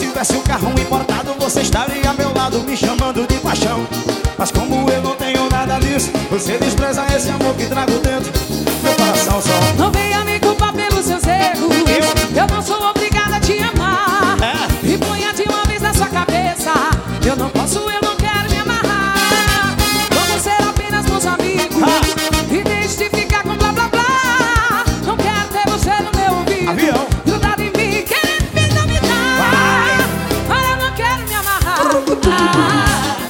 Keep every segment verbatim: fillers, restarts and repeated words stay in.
tivesse um carro importado, você estaria ao meu lado me chamando de paixão. Mas como eu não tenho nada disso, você despreza esse amor que trago dentro meu coração só. Não venha me culpar pelos seus erros. Eu, eu não sou obrigada a te amar. É. E ponha de uma vez na sua cabeça: eu não posso, eu não quero me amarrar. Vamos ser apenas bons amigos. Ah. E deixe de ficar com blá blá blá. Não quero ter você no meu ouvido. Avião. Grudado em mim, querendo me dominar. Mas eu não quero me amarrar. Ah.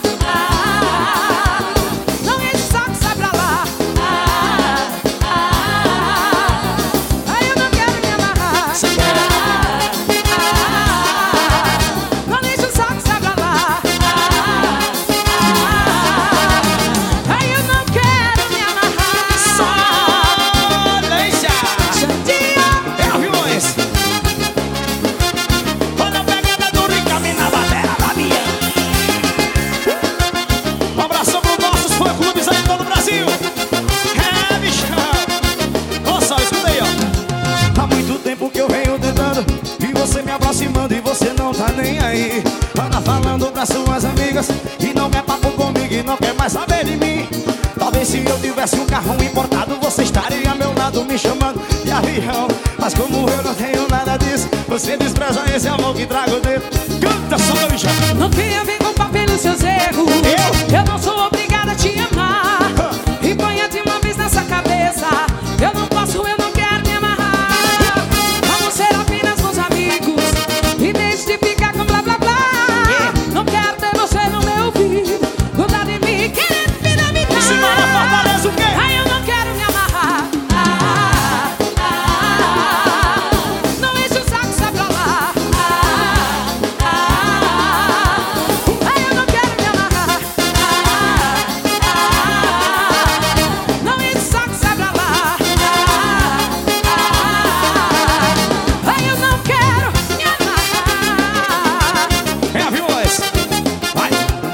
E você não tá nem aí. Anda falando pras suas amigas e não quer papo comigo e não quer mais saber de mim. Talvez se eu tivesse um carro importado, você estaria ao meu lado me chamando de avião. Mas como eu não tenho nada disso, você despreza esse amor que trago dentro. Canta, Solange. Não venha me culpar pelos seus erros. Eu? Eu não sou obrigada a te amar. uh. E ponha de uma vez nessa cabeça: eu não posso, eu não quero me amarrar. Vamos ser apenas bons amigos. E deixe de ficar com blá blá blá. Yeah. Não quero ter você no meu ouvido, grudado em mim, querendo me dominar. Simara Fortaleza, o quê? Ai, eu não quero me amarrar. Ah, ah, ah. Não enche o saco, sai pra lá. Ah, ah, ah. Ai, eu não quero me amarrar. Ah, ah, ah. Não enche o saco, sai pra lá. Ah, ah, ah. Ai, eu não quero me amarrar. É a Viúvas. Vai.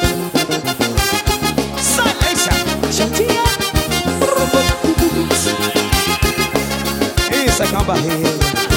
Silência. Isso é com a barriga.